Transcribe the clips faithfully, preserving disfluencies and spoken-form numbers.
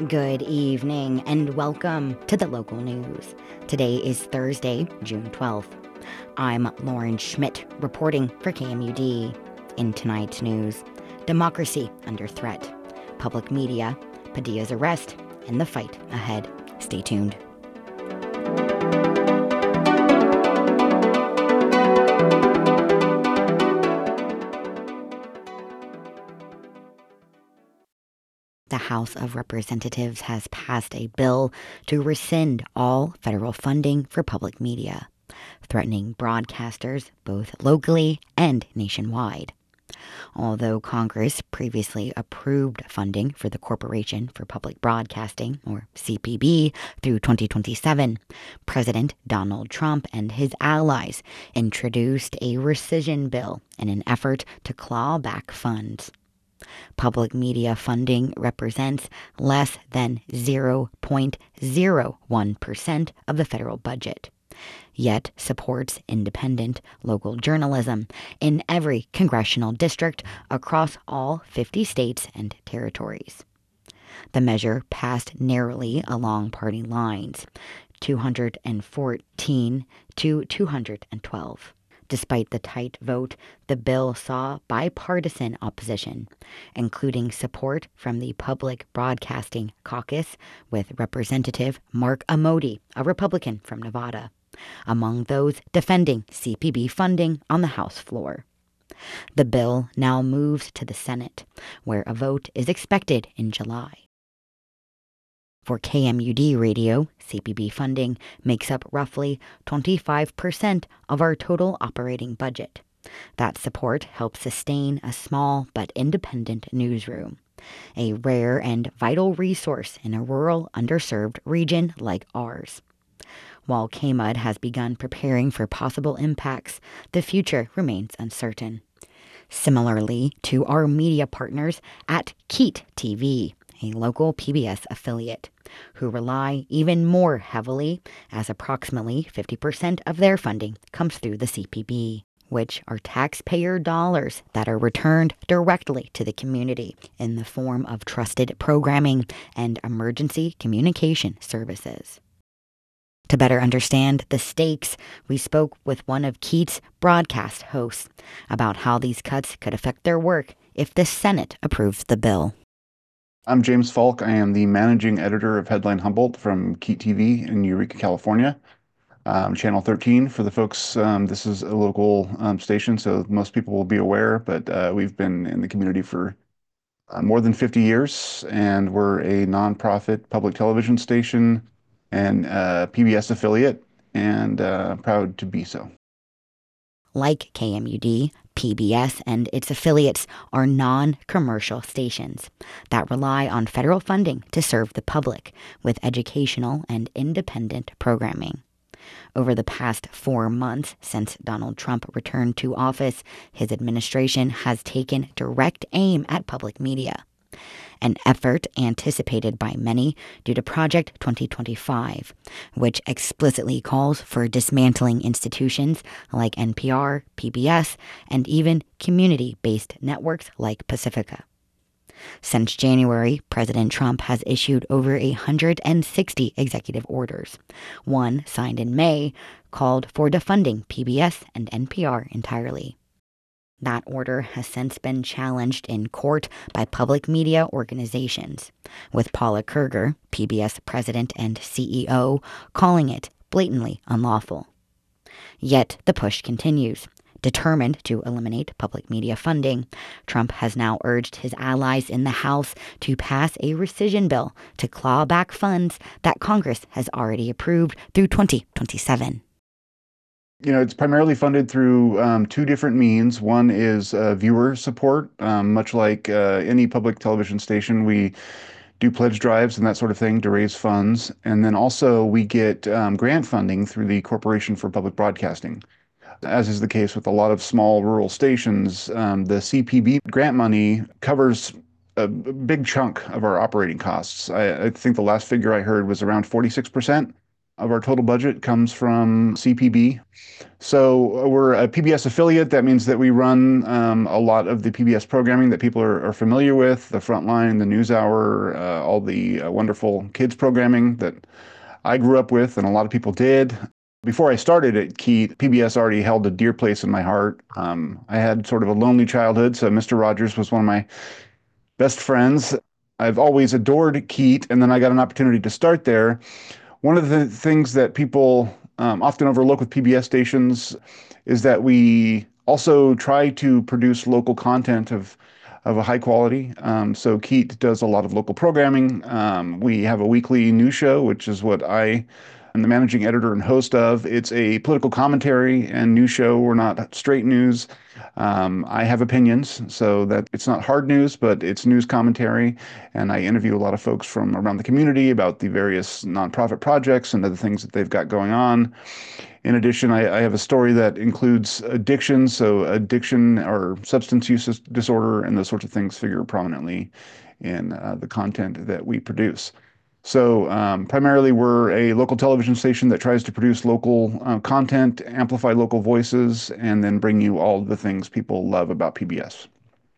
Good evening and welcome to the local news. Today is Thursday, June twelfth. I'm Lauren Schmidt reporting for K M U D. In tonight's news, democracy under threat, public media, Padilla's arrest, and the fight ahead. Stay tuned. The House of Representatives has passed a bill to rescind all federal funding for public media, threatening broadcasters both locally and nationwide. Although Congress previously approved funding for the Corporation for Public Broadcasting, or C P B, through twenty twenty-seven, President Donald Trump and his allies introduced a rescission bill in an effort to claw back funds. Public media funding represents less than zero point zero one percent of the federal budget, yet supports independent local journalism in every congressional district across all fifty states and territories. The measure passed narrowly along party lines, two hundred fourteen to two hundred twelve. Despite the tight vote, the bill saw bipartisan opposition, including support from the Public Broadcasting Caucus with Representative Mark Amodei, a Republican from Nevada, among those defending C P B funding on the House floor. The bill now moves to the Senate, where a vote is expected in July. For K M U D Radio, C P B funding makes up roughly twenty-five percent of our total operating budget. That support helps sustain a small but independent newsroom, a rare and vital resource in a rural, underserved region like ours. While K M U D has begun preparing for possible impacts, the future remains uncertain. Similarly to our media partners at Keat T V, a local P B S affiliate, who rely even more heavily, as approximately fifty percent of their funding comes through the C P B, which are taxpayer dollars that are returned directly to the community in the form of trusted programming and emergency communication services. To better understand the stakes, we spoke with one of Keat's broadcast hosts about how these cuts could affect their work if the Senate approves the bill. I'm James Falk. I am the managing editor of Headline Humboldt from Keat T V in Eureka, California. Um, Channel thirteen, for the folks, um, this is a local um, station, so most people will be aware, but uh, we've been in the community for uh, more than fifty years, and we're a nonprofit public television station and uh, P B S affiliate, and uh, proud to be so. Like K M U D, P B S and its affiliates are non-commercial stations that rely on federal funding to serve the public with educational and independent programming. Over the past four months since Donald Trump returned to office, his administration has taken direct aim at public media, an effort anticipated by many due to Project twenty twenty-five, which explicitly calls for dismantling institutions like N P R, P B S, and even community-based networks like Pacifica. Since January, President Trump has issued over one hundred sixty executive orders. One, signed in May, called for defunding P B S and N P R entirely. That order has since been challenged in court by public media organizations, with Paula Kerger, P B S president and C E O, calling it blatantly unlawful. Yet the push continues. Determined to eliminate public media funding, Trump has now urged his allies in the House to pass a rescission bill to claw back funds that Congress has already approved through twenty twenty-seven. You know, it's primarily funded through um, two different means. One is uh, viewer support. Um, much like uh, any public television station, we do pledge drives and that sort of thing to raise funds. And then also we get um, grant funding through the Corporation for Public Broadcasting. As is the case with a lot of small rural stations, um, the C P B grant money covers a big chunk of our operating costs. I, I think the last figure I heard was around forty-six percent. of our total budget comes from C P B. So we're a P B S affiliate. That means that we run um, a lot of the P B S programming that people are, are familiar with, the Frontline, the NewsHour, uh, all the uh, wonderful kids programming that I grew up with and a lot of people did. Before I started at KEET, P B S already held a dear place in my heart. Um, I had sort of a lonely childhood, so Mister Rogers was one of my best friends. I've always adored KEET, and then I got an opportunity to start there. One of the things that people um, often overlook with P B S stations is that we also try to produce local content of of a high quality. Um, so KEET does a lot of local programming. Um, we have a weekly news show, which is what I am the managing editor and host of. It's a political commentary and news show. We're not straight news. Um, I have opinions, so that it's not hard news, but it's news commentary. And I interview a lot of folks from around the community about the various nonprofit projects and other things that they've got going on. In addition, I, I have a story that includes addiction, so addiction or substance use disorder and those sorts of things figure prominently in uh, the content that we produce. So um, primarily, we're a local television station that tries to produce local uh, content, amplify local voices, and then bring you all the things people love about P B S.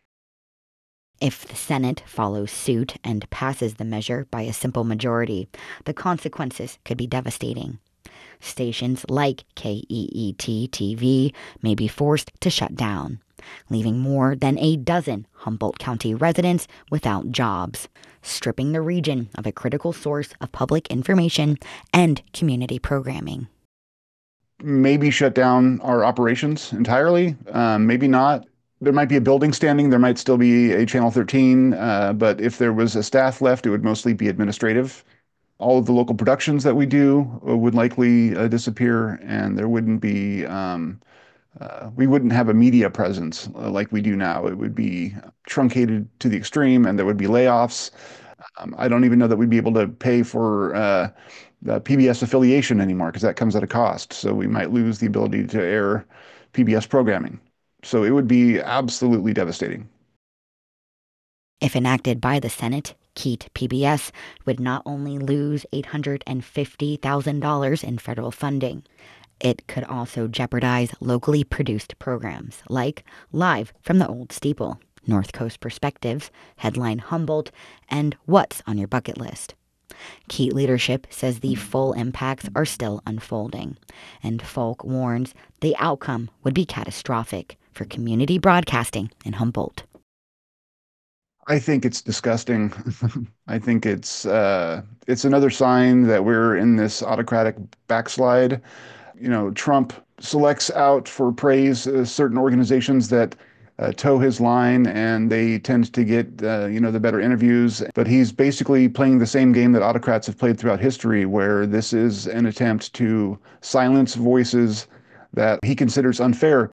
If the Senate follows suit and passes the measure by a simple majority, the consequences could be devastating. Stations like K E E T T V may be forced to shut down, leaving more than a dozen Humboldt County residents without jobs, stripping the region of a critical source of public information and community programming. Maybe shut down our operations entirely, um, maybe not. There might be a building standing, there might still be a Channel thirteen, uh, but if there was a staff left, it would mostly be administrative. All of the local productions that we do would likely uh, disappear, and there wouldn't be, um, uh, we wouldn't have a media presence uh, like we do now. It would be truncated to the extreme, and there would be layoffs. Um, I don't even know that we'd be able to pay for uh, the P B S affiliation anymore because that comes at a cost. So we might lose the ability to air P B S programming. So it would be absolutely devastating. If enacted by the Senate, KEET P B S would not only lose eight hundred fifty thousand dollars in federal funding, it could also jeopardize locally produced programs like Live from the Old Steeple, North Coast Perspectives, Headline Humboldt, and What's on Your Bucket List. KEET leadership says the full impacts are still unfolding, and Folk warns the outcome would be catastrophic for community broadcasting in Humboldt. I think it's disgusting. I think it's uh, it's another sign that we're in this autocratic backslide. You know, Trump selects out for praise uh, certain organizations that uh, toe his line, and they tend to get uh, you know the better interviews. But he's basically playing the same game that autocrats have played throughout history, where this is an attempt to silence voices that he considers unfair.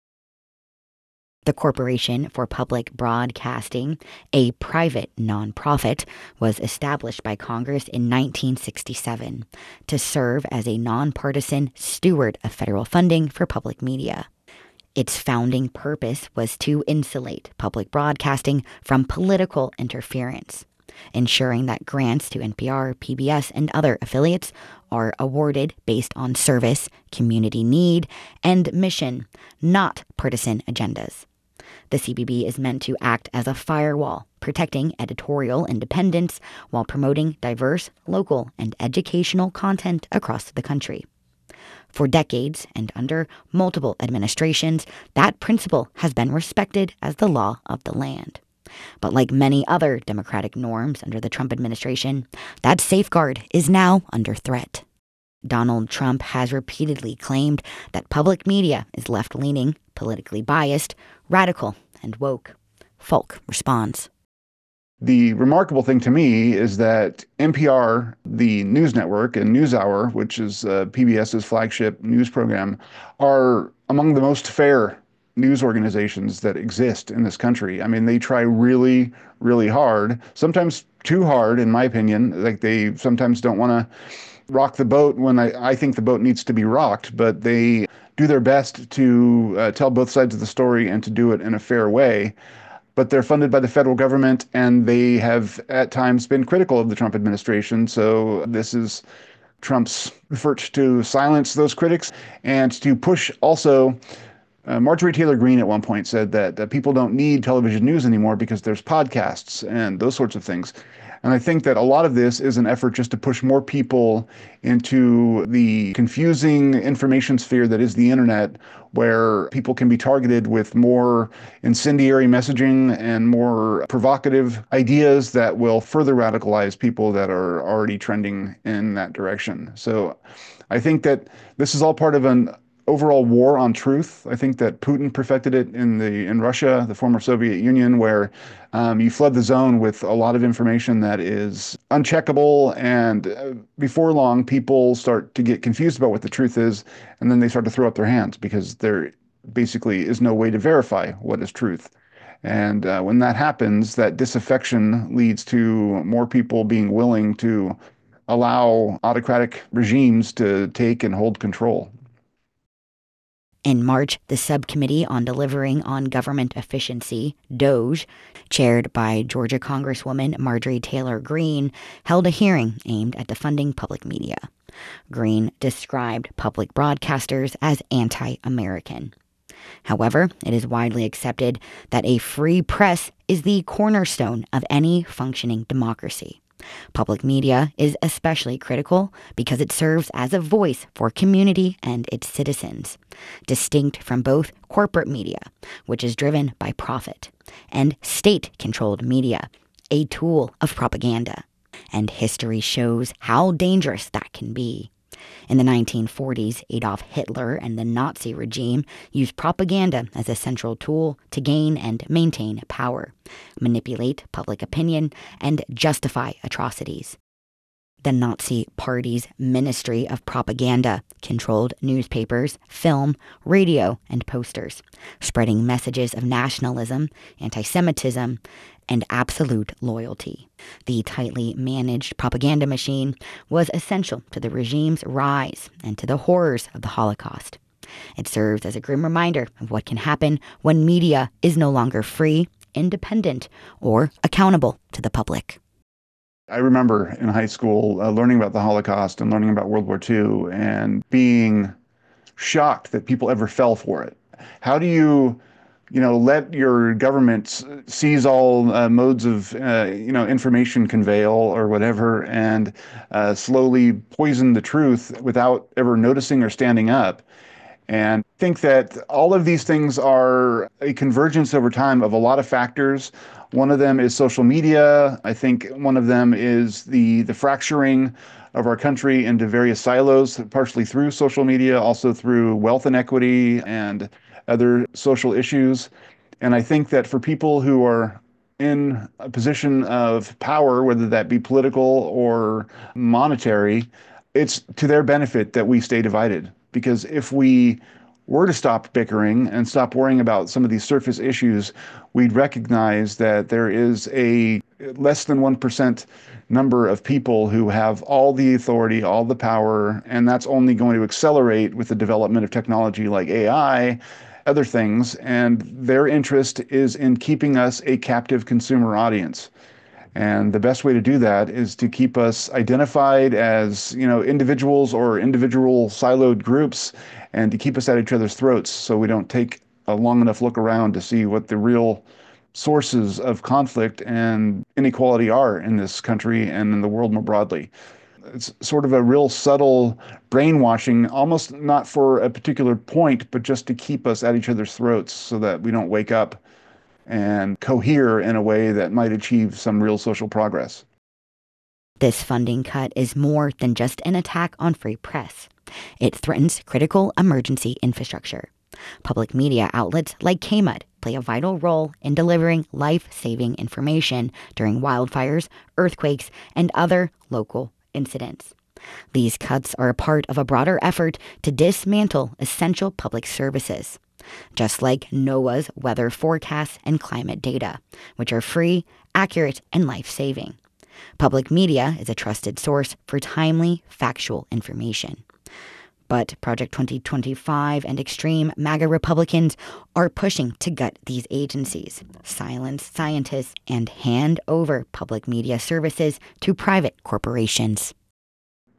The Corporation for Public Broadcasting, a private nonprofit, was established by Congress in nineteen sixty-seven to serve as a nonpartisan steward of federal funding for public media. Its founding purpose was to insulate public broadcasting from political interference, ensuring that grants to N P R, P B S, and other affiliates are awarded based on service, community need, and mission, not partisan agendas. The C B B is meant to act as a firewall, protecting editorial independence while promoting diverse, local, and educational content across the country. For decades and under multiple administrations, that principle has been respected as the law of the land. But like many other democratic norms under the Trump administration, that safeguard is now under threat. Donald Trump has repeatedly claimed that public media is left-leaning, politically biased, radical, and woke. Folk responds. The remarkable thing to me is that N P R, the news network, and NewsHour, which is uh, PBS's flagship news program, are among the most fair news organizations that exist in this country. I mean, they try really, really hard, sometimes too hard, in my opinion. Like they sometimes don't want to rock the boat when I, I think the boat needs to be rocked, but they do their best to uh, tell both sides of the story and to do it in a fair way. But they're funded by the federal government, and they have at times been critical of the Trump administration. So this is Trump's effort to silence those critics and to push also. Uh, Marjorie Taylor Greene at one point said that, that people don't need television news anymore because there's podcasts and those sorts of things. And I think that a lot of this is an effort just to push more people into the confusing information sphere that is the internet, where people can be targeted with more incendiary messaging and more provocative ideas that will further radicalize people that are already trending in that direction. So I think that this is all part of an overall war on truth. I think that Putin perfected it in the in Russia, the former Soviet Union, where um, you flood the zone with a lot of information that is uncheckable, and uh, before long, people start to get confused about what the truth is, and then they start to throw up their hands because there basically is no way to verify what is truth. And uh, when that happens, that disaffection leads to more people being willing to allow autocratic regimes to take and hold control. In March, the Subcommittee on Delivering on Government Efficiency, DOGE, chaired by Georgia Congresswoman Marjorie Taylor Greene, held a hearing aimed at defunding public media. Greene described public broadcasters as anti-American. However, it is widely accepted that a free press is the cornerstone of any functioning democracy. Public media is especially critical because it serves as a voice for community and its citizens, distinct from both corporate media, which is driven by profit, and state-controlled media, a tool of propaganda. And history shows how dangerous that can be. In the nineteen forties, Adolf Hitler and the Nazi regime used propaganda as a central tool to gain and maintain power, manipulate public opinion, and justify atrocities. The Nazi Party's Ministry of Propaganda controlled newspapers, film, radio, and posters, spreading messages of nationalism, anti-Semitism, and absolute loyalty. The tightly managed propaganda machine was essential to the regime's rise and to the horrors of the Holocaust. It serves as a grim reminder of what can happen when media is no longer free, independent, or accountable to the public. I remember in high school uh, learning about the Holocaust and learning about World War Two and being shocked that people ever fell for it. How do you, you know, let your government seize all uh, modes of, uh, you know, information conveyal or whatever and uh, slowly poison the truth without ever noticing or standing up? And I think that all of these things are a convergence over time of a lot of factors. One of them is social media. I think one of them is the, the fracturing of our country into various silos, partially through social media, also through wealth inequity and other social issues. And I think that for people who are in a position of power, whether that be political or monetary, it's to their benefit that we stay divided. Because if we were to stop bickering and stop worrying about some of these surface issues, we'd recognize that there is a less than one percent number of people who have all the authority, all the power, and that's only going to accelerate with the development of technology like A I, other things, and their interest is in keeping us a captive consumer audience. And the best way to do that is to keep us identified as, you know, individuals or individual siloed groups, and to keep us at each other's throats so we don't take a long enough look around to see what the real sources of conflict and inequality are in this country and in the world more broadly. It's sort of a real subtle brainwashing, almost not for a particular point, but just to keep us at each other's throats so that we don't wake up and cohere in a way that might achieve some real social progress. This funding cut is more than just an attack on free press. It threatens critical emergency infrastructure. Public media outlets like K M U D play a vital role in delivering life-saving information during wildfires, earthquakes, and other local incidents. These cuts are a part of a broader effort to dismantle essential public services, just like NOAA's weather forecasts and climate data, which are free, accurate, and life-saving. Public media is a trusted source for timely, factual information. But Project twenty twenty-five and extreme MAGA Republicans are pushing to gut these agencies, silence scientists, and hand over public media services to private corporations.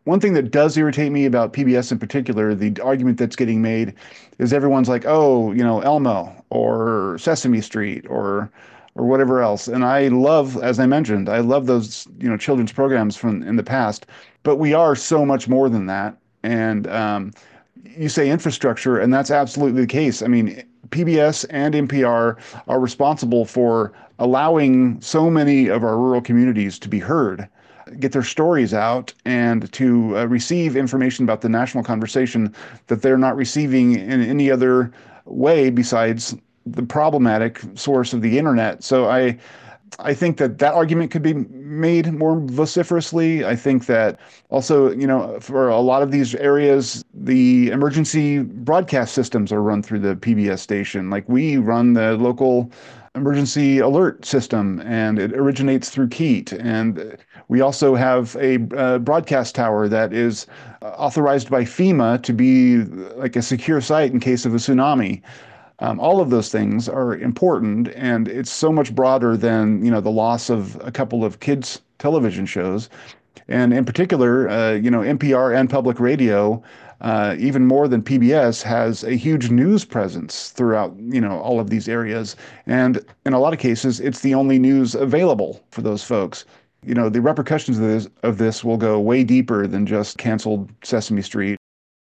One thing that does irritate me about P B S in particular, the argument that's getting made is everyone's like, oh, you know, Elmo or Sesame Street or or whatever else. And I love, as I mentioned, I love those, you know, children's programs from in the past, but we are so much more than that. And um, you say infrastructure, and that's absolutely the case. I mean, P B S and N P R are responsible for allowing so many of our rural communities to be heard, get their stories out, and to uh, receive information about the national conversation that they're not receiving in any other way besides the problematic source of the internet. So I I think that that argument could be made more vociferously. I think that also, you know, for a lot of these areas, the emergency broadcast systems are run through the P B S station. Like we run the local emergency alert system, and it originates through Keat. And we also have a uh, broadcast tower that is authorized by FEMA to be like a secure site in case of a tsunami. Um, all of those things are important, and it's so much broader than, you know, the loss of a couple of kids' television shows. And in particular, uh, you know, N P R and public radio, uh, even more than P B S, has a huge news presence throughout, you know, all of these areas. And in a lot of cases, it's the only news available for those folks. You know, the repercussions of this, of this will go way deeper than just canceled Sesame Street.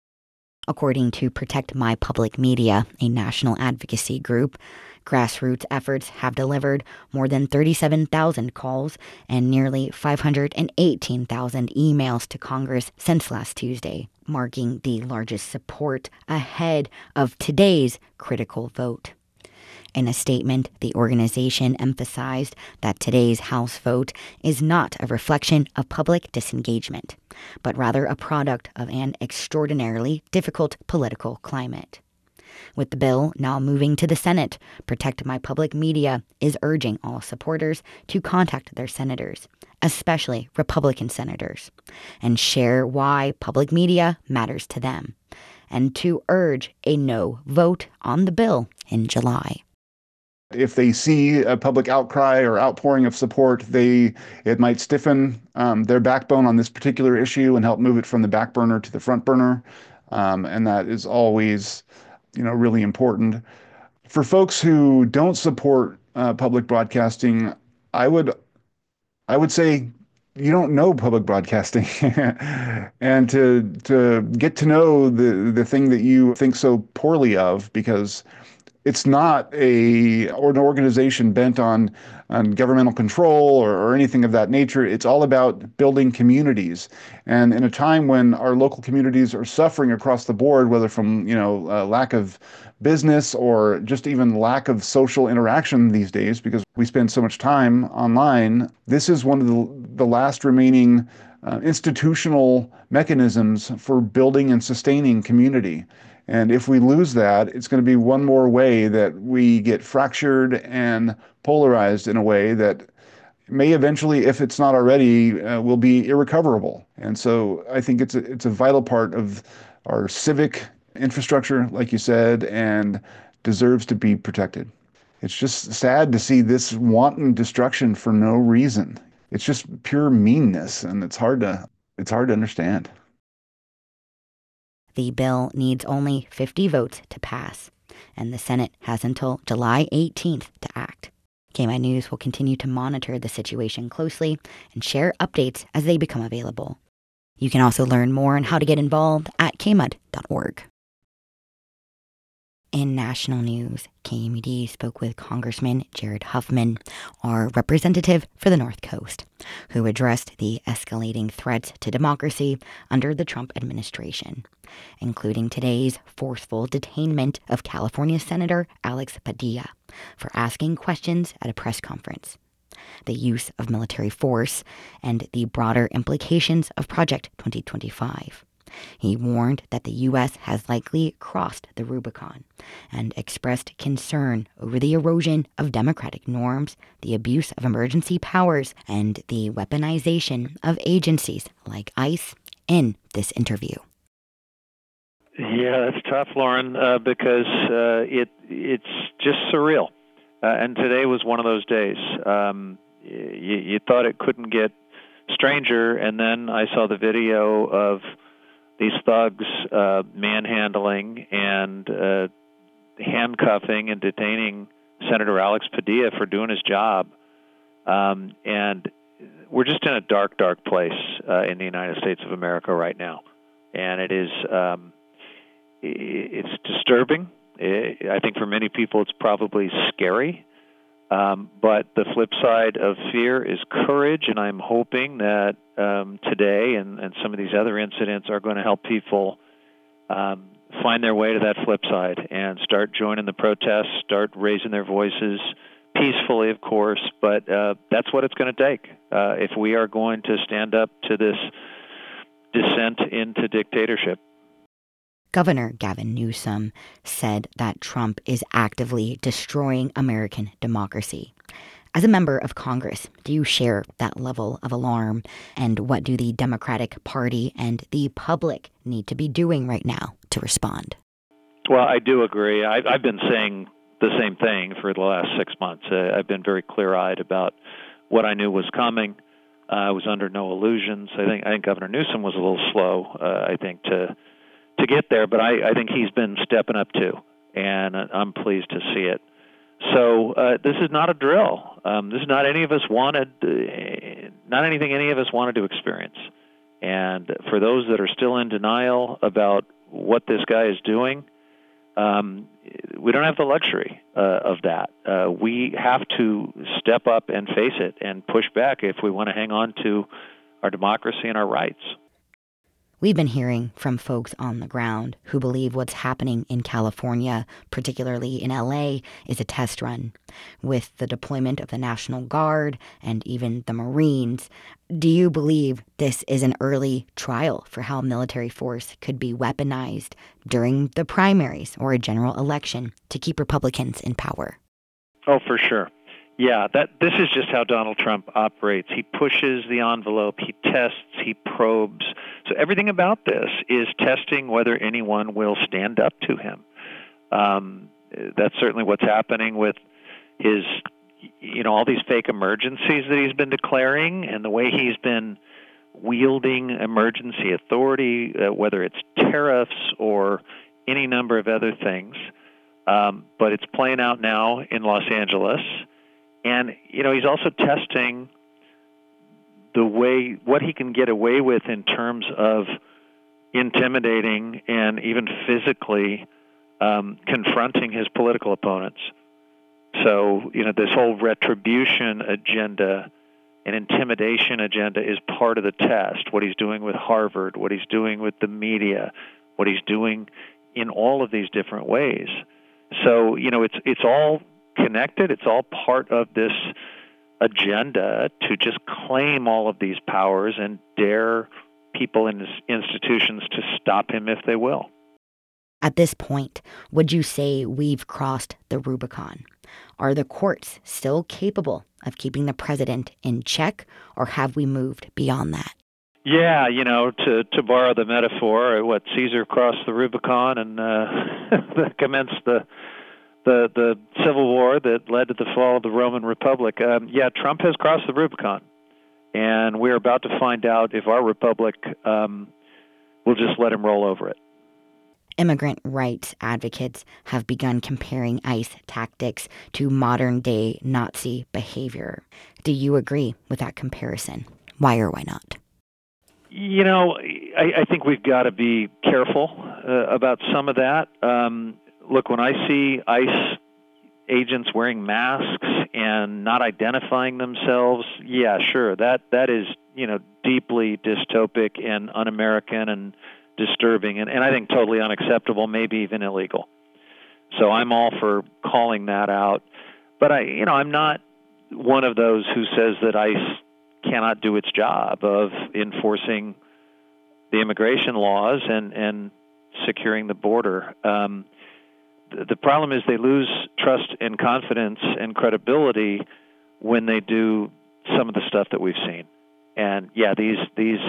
According to Protect My Public Media, a national advocacy group, grassroots efforts have delivered more than thirty-seven thousand calls and nearly five hundred eighteen thousand emails to Congress since last Tuesday, marking the largest support ahead of today's critical vote. In a statement, the organization emphasized that today's House vote is not a reflection of public disengagement, but rather a product of an extraordinarily difficult political climate. With the bill now moving to the Senate, Protect My Public Media is urging all supporters to contact their senators, especially Republican senators, and share why public media matters to them, and to urge a no vote on the bill in July. If they see a public outcry or outpouring of support, they it might stiffen um, their backbone on this particular issue and help move it from the back burner to the front burner. Um, and that is always, you know, really important. For folks who don't support uh, public broadcasting, I would I would say you don't know public broadcasting, and to to get to know the the thing that you think so poorly of, because it's not a or an organization bent on on governmental control or, or anything of that nature. It's all about building communities. And in a time when our local communities are suffering across the board, whether from, you know, uh, lack of business or just even lack of social interaction these days, because we spend so much time online, this is one of the, the last remaining uh, institutional mechanisms for building and sustaining community. And if we lose that, it's going to be one more way that we get fractured and polarized in a way that may eventually, if it's not already, uh, will be irrecoverable. And so I think it's a, it's a vital part of our civic infrastructure, like you said, and deserves to be protected. It's just sad to see this wanton destruction for no reason. It's just pure meanness, and it's hard to it's hard to understand. The bill needs only fifty votes to pass, and the Senate has until July eighteenth to act. K M U D News will continue to monitor the situation closely and share updates as they become available. You can also learn more on how to get involved at k m u d dot org. In national news, K M U D spoke with Congressman Jared Huffman, our representative for the North Coast, who addressed the escalating threats to democracy under the Trump administration, including today's forceful detainment of California Senator Alex Padilla for asking questions at a press conference, the use of military force, and the broader implications of Project twenty twenty-five. He warned that the U S has likely crossed the Rubicon and expressed concern over the erosion of democratic norms, the abuse of emergency powers, and the weaponization of agencies like ICE in this interview. Yeah, that's tough, Lauren, uh, because uh, it it's just surreal. Uh, and today was one of those days. Um, you, you thought it couldn't get stranger, and then I saw the video of these thugs uh, manhandling and uh, handcuffing and detaining Senator Alex Padilla for doing his job. Um, and we're just in a dark, dark place uh, in the United States of America right now. And it is, um, it's disturbing. It, I think for many people it's probably scary. Um, but the flip side of fear is courage, and I'm hoping that um, today and, and some of these other incidents are going to help people um, find their way to that flip side and start joining the protests, start raising their voices peacefully, of course, but uh, that's what it's going to take uh, if we are going to stand up to this descent into dictatorship. Governor Gavin Newsom said that Trump is actively destroying American democracy. As a member of Congress, do you share that level of alarm? And what do the Democratic Party and the public need to be doing right now to respond? Well, I do agree. I've, I've been saying the same thing for the last six months. Uh, I've been very clear-eyed about what I knew was coming. Uh, I was under no illusions. I think I think Governor Newsom was a little slow, uh, I think, to to get there, but I, I think he's been stepping up too, and I'm pleased to see it. So uh, this is not a drill. Um, this is not any of us wanted, uh, not anything any of us wanted to experience. And for those that are still in denial about what this guy is doing, um, we don't have the luxury uh, of that. Uh, we have to step up and face it and push back if we want to hang on to our democracy and our rights. We've been hearing from folks on the ground who believe what's happening in California, particularly in L A, is a test run. With the deployment of the National Guard and even the Marines, do you believe this is an early trial for how military force could be weaponized during the primaries or a general election to keep Republicans in power? Oh, for sure. Yeah, that this is just how Donald Trump operates. He pushes the envelope, he tests, he probes. So everything about this is testing whether anyone will stand up to him. Um, that's certainly what's happening with his, you know, all these fake emergencies that he's been declaring and the way he's been wielding emergency authority, uh, whether it's tariffs or any number of other things. Um, but it's playing out now in Los Angeles. And, you know, he's also testing the way, what he can get away with in terms of intimidating and even physically um, confronting his political opponents. So, you know, this whole retribution agenda and intimidation agenda is part of the test. What he's doing with Harvard, what he's doing with the media, what he's doing in all of these different ways. So, you know, it's it's all connected. It's all part of this agenda to just claim all of these powers and dare people in institutions to stop him if they will. At this point, would you say we've crossed the Rubicon? Are the courts still capable of keeping the president in check, or have we moved beyond that? Yeah, you know, to, to borrow the metaphor, what Caesar crossed the Rubicon and uh, commenced the The, the civil war that led to the fall of the Roman Republic. Um, yeah, Trump has crossed the Rubicon, and we're about to find out if our republic um, will just let him roll over it. Immigrant rights advocates have begun comparing ICE tactics to modern-day Nazi behavior. Do you agree with that comparison? Why or why not? You know, I, I think we've got to be careful uh, about some of that. Um, Look, when I see ICE agents wearing masks and not identifying themselves, yeah, sure, that that is, you know, deeply dystopic and un-American and disturbing, and, and I think totally unacceptable, maybe even illegal. So I'm all for calling that out. But I, you know, I'm not one of those who says that ICE cannot do its job of enforcing the immigration laws and, and securing the border. Um, The problem is they lose trust and confidence and credibility when they do some of the stuff that we've seen. And yeah, these these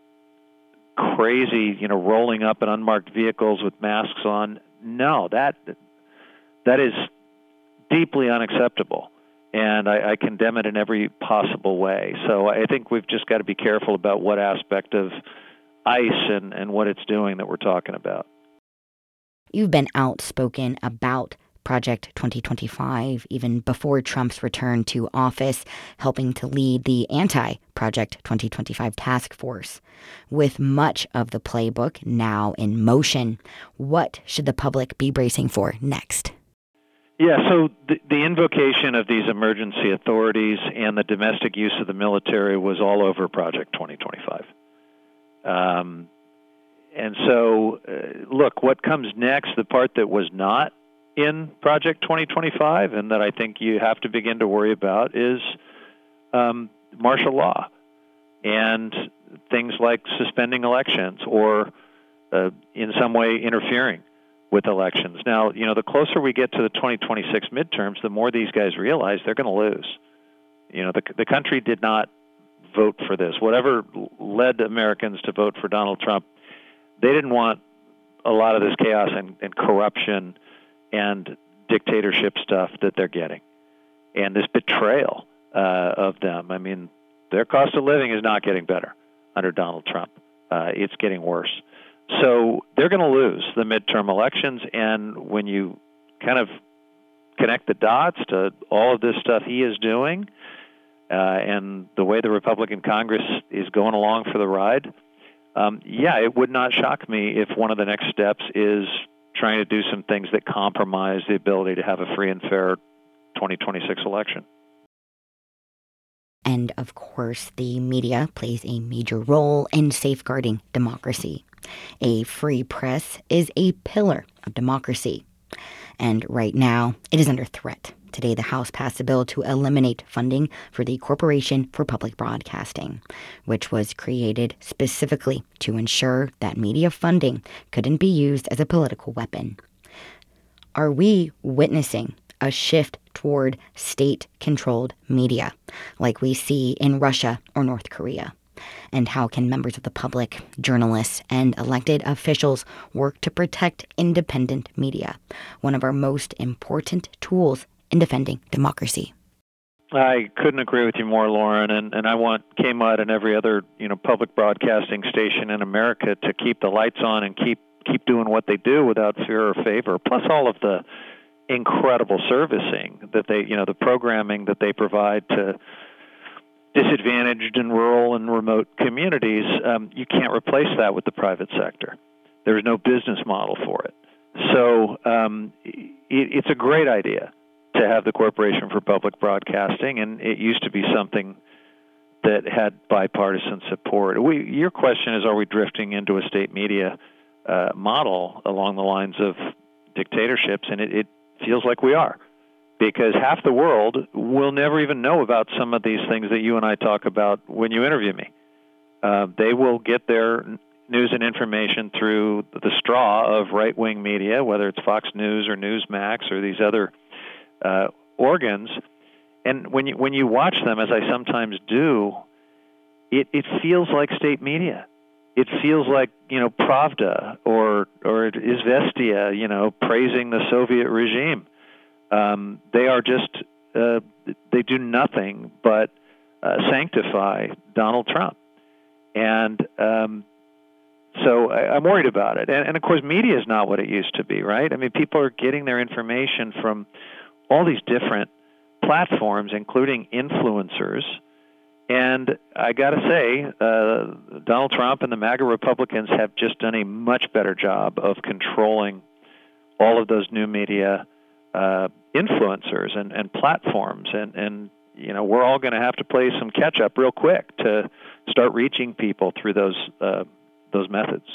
crazy, you know, rolling up in unmarked vehicles with masks on, no, that that is deeply unacceptable. and I, I condemn it in every possible way. So I think we've just got to be careful about what aspect of ICE and, and what it's doing that we're talking about. You've been outspoken about Project twenty twenty-five even before Trump's return to office, helping to lead the anti-Project twenty twenty-five task force. With much of the playbook now in motion, what should the public be bracing for next? Yeah, so the, the invocation of these emergency authorities and the domestic use of the military was all over Project twenty twenty-five. Um, and so, uh, look, what comes next, the part that was not in Project twenty twenty-five and that I think you have to begin to worry about is um, martial law and things like suspending elections or uh, in some way interfering with elections. Now, you know, the closer we get to the twenty twenty-six midterms, the more these guys realize they're going to lose. You know, the, the country did not vote for this. Whatever led Americans to vote for Donald Trump, they didn't want a lot of this chaos and, and corruption and dictatorship stuff that they're getting, and this betrayal uh, of them. I mean, their cost of living is not getting better under Donald Trump. Uh, it's getting worse. So they're going to lose the midterm elections, and when you kind of connect the dots to all of this stuff he is doing uh, and the way the Republican Congress is going along for the ride, um, yeah, it would not shock me if one of the next steps is trying to do some things that compromise the ability to have a free and fair twenty twenty-six election. And of course, the media plays a major role in safeguarding democracy. A free press is a pillar of democracy. And right now, it is under threat. Today, the House passed a bill to eliminate funding for the Corporation for Public Broadcasting, which was created specifically to ensure that media funding couldn't be used as a political weapon. Are we witnessing a shift toward state-controlled media, like we see in Russia or North Korea? And how can members of the public, journalists, and elected officials work to protect independent media, one of our most important tools in defending democracy? I couldn't agree with you more, Lauren, and, and I want K M U D and every other, you know, public broadcasting station in America to keep the lights on and keep keep doing what they do without fear or favor, plus all of the incredible servicing that they, you know, the programming that they provide to disadvantaged and rural and remote communities. Um, you can't replace that with the private sector. There's no business model for it. So um, it, it's a great idea to have the Corporation for Public Broadcasting, and it used to be something that had bipartisan support. We, your question is, are we drifting into a state media uh, model along the lines of dictatorships? And it, it feels like we are, because half the world will never even know about some of these things that you and I talk about when you interview me. Uh, they will get their news and information through the straw of right-wing media, whether it's Fox News or Newsmax or these other uh, organs. And when you when you watch them, as I sometimes do, it, it feels like state media. It feels like, you know, Pravda or or Izvestia, you know, praising the Soviet regime. Um, they are just, uh, they do nothing but uh, sanctify Donald Trump. And um, so I, I'm worried about it. And, and, of course, media is not what it used to be, right? I mean, people are getting their information from all these different platforms, including influencers. And I got to say, uh, Donald Trump and the MAGA Republicans have just done a much better job of controlling all of those new media Uh, influencers and, and platforms, and, and you know we're all going to have to play some catch up real quick to start reaching people through those uh, those methods.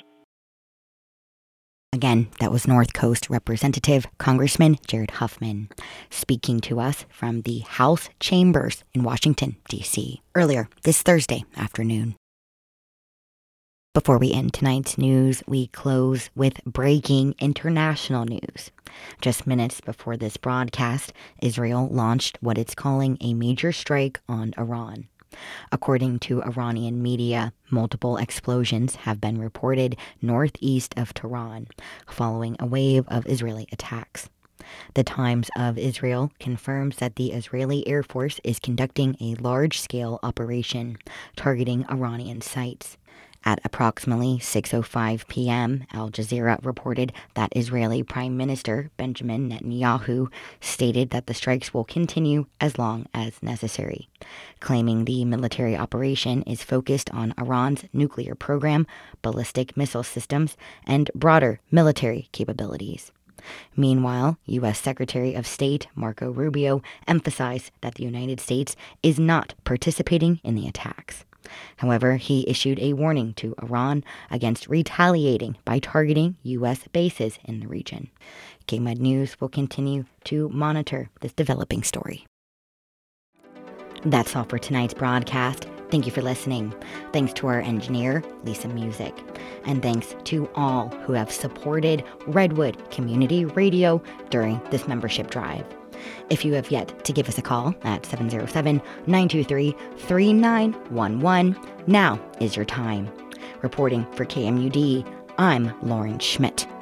Again, that was North Coast Representative Congressman Jared Huffman speaking to us from the House chambers in Washington, D C earlier this Thursday afternoon. Before we end tonight's news, we close with breaking international news. Just minutes before this broadcast, Israel launched what it's calling a major strike on Iran. According to Iranian media, multiple explosions have been reported northeast of Tehran, following a wave of Israeli attacks. The Times of Israel confirms that the Israeli Air Force is conducting a large-scale operation targeting Iranian sites. At approximately six oh five p.m., Al Jazeera reported that Israeli Prime Minister Benjamin Netanyahu stated that the strikes will continue as long as necessary, claiming the military operation is focused on Iran's nuclear program, ballistic missile systems, and broader military capabilities. Meanwhile, U S Secretary of State Marco Rubio emphasized that the United States is not participating in the attacks. However, he issued a warning to Iran against retaliating by targeting U S bases in the region. K M U D News will continue to monitor this developing story. That's all for tonight's broadcast. Thank you for listening. Thanks to our engineer, Lisa Music. And thanks to all who have supported Redwood Community Radio during this membership drive. If you have yet to give us a call at seven oh seven, nine two three, three nine one one, now is your time. Reporting for K M U D, I'm Lauren Schmidt.